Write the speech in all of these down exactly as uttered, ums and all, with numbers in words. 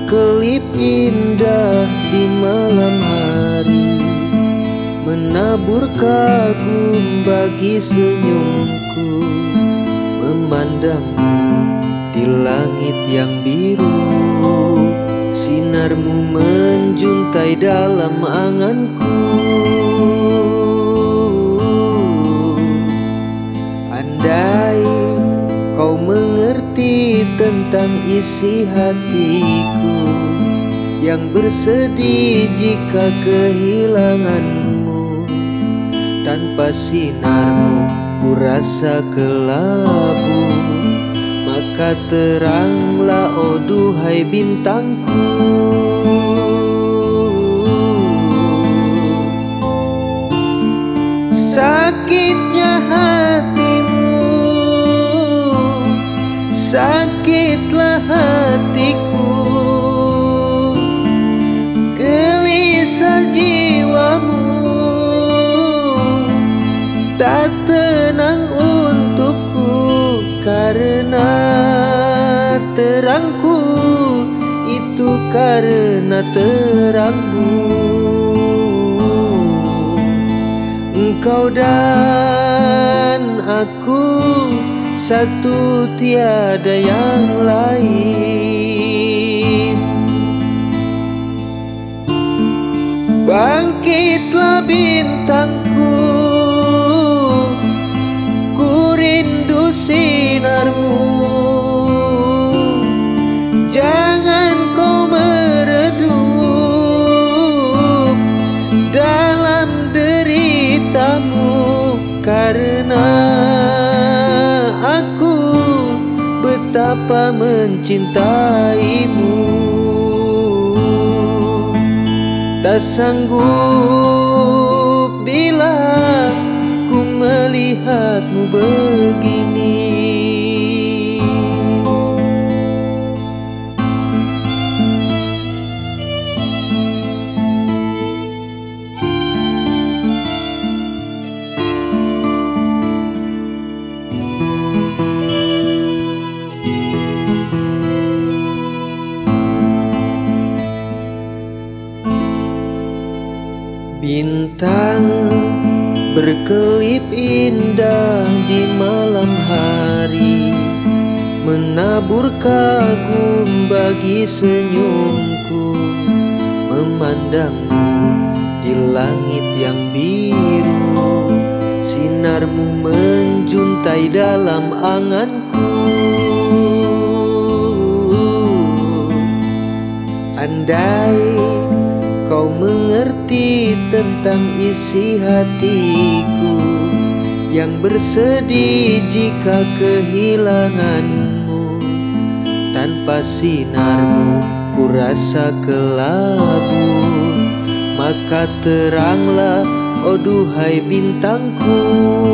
berkelip indah di malam hari, menabur kagum bagi senyumku, memandangmu di langit yang biru, sinarmu menjuntai dalam anganku. Andai kau mengerti tentang isi hatiku yang bersedih jika kehilanganmu, tanpa sinarmu ku rasa kelabu, maka teranglah oh duhai bintangku. Sakitnya hatimu, sakitlah hatiku, gelisah jiwamu, tak tenang untukku, karena terangku itu karena terangmu. Engkau dan aku satu, tiada yang lain. Bangkitlah bintangku, ku rindu sinarmu. Jangan kau meredup dalam deritamu, karena aku betapa mencintaimu. Tak sanggup bila ku melihatmu begini. Bintang berkelip indah di malam hari, menabur kagum bagi senyumku, memandangmu di langit yang biru, sinarmu menjuntai dalam anganku. Andai kau mengerti tentang isi hatiku yang bersedih jika kehilanganmu, tanpa sinarmu ku rasa kelabu, maka teranglah oh duhai bintangku.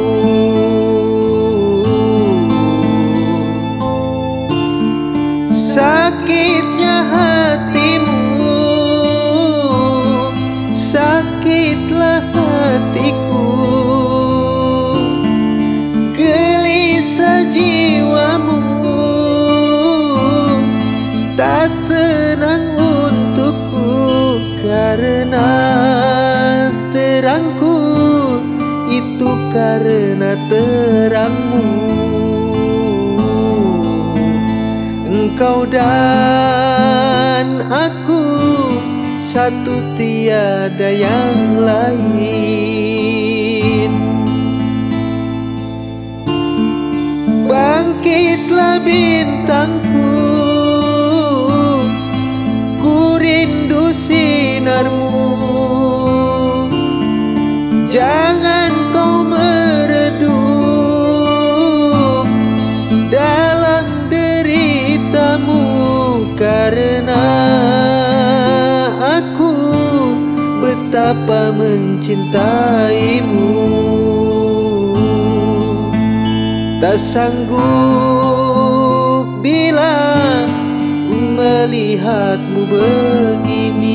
Sakitnya hatimu, sakitlah hatiku, gelisah jiwamu, tak tenang untukku, karena terangku itu karena terangmu. Engkau dan aku satu, tiada yang lain. Bangkitlah bintangku, ku rindu sinarmu. Jangan kau meredup dalam deritamu, karena aku betapa mencintaimu. Tak sanggup bila melihatmu begini.